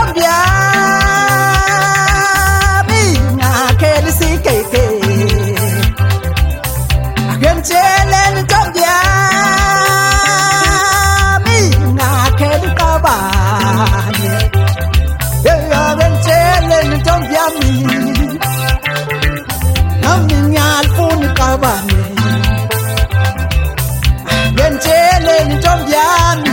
ntombi yami ngakhela isikeke akenzele ntombi yami ngakhela iqabane akenzele ntombi yami nami ngiyalifuna iqabane akenzele ntombi yami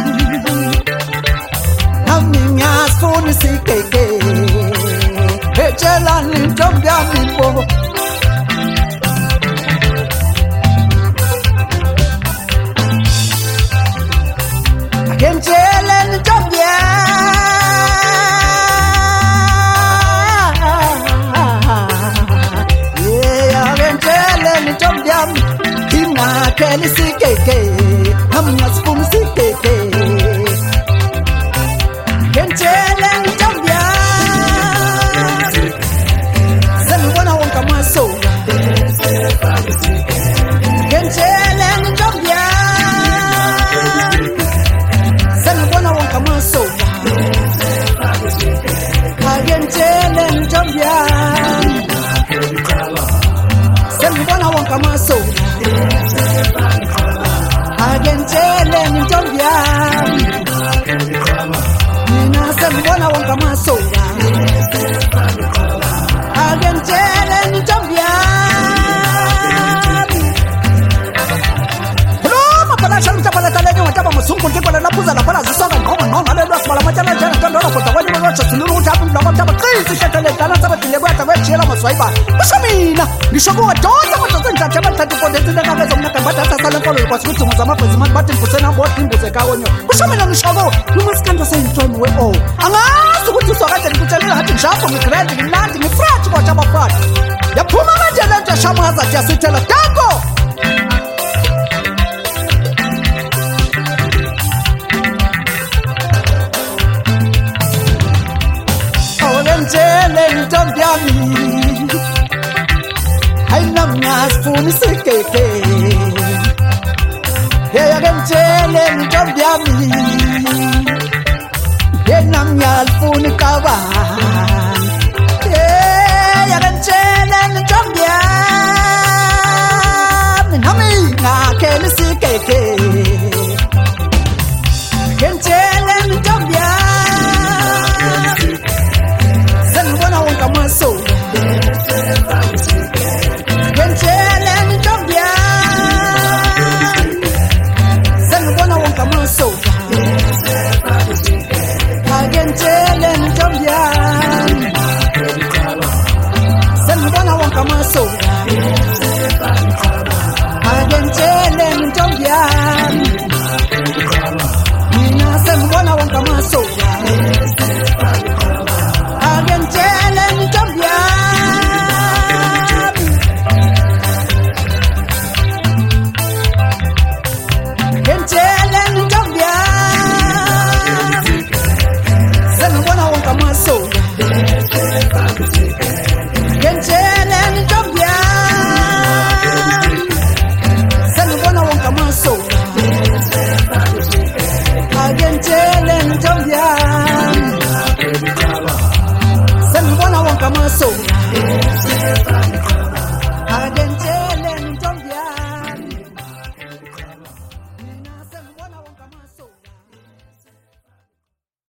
Funi sikeke echela ni ntombi yami bo akenzele ni ntombi akenzele ni ntombi yami inakhela isikeke nami ngiyasifuna isikeke Kentele ntombi Sengibona wonke amasoka Kentele ntombi Sengibona wonke amasoka Kentele ntombi Sengibona wonke amasoka Kentele ntombi Sengibona wonke amasoka akenzele ntombi yami Roma palasha mtabala taleni wataba musungu ndikona napuza la pala zisoka ngoma ngoma lelo asibala matala jana tondora kota kwani mwacha silulu utabu ndaba taba qisi shetele dana taba dilebwa taba chela maswaiba ushamina ngishoku wadonsa mathatha ntatha bathatha kodete ndakaza umnaka bathatha sala nkolo kwasuthi muzamapezi manje bathi kusena mbodi imbuze kawonyo ushamina ngishoku lumasikanda sayintoni we oh angazi ukuthi usokade ngikutshelile hathi njapho ngigrade ngimnandi ngifresh kodwa abafati yaphuma manje lento shamaza yasithela dango Awenzele ntombi yami ayinamngasifuni sikeke Hey akenzele ntombi yami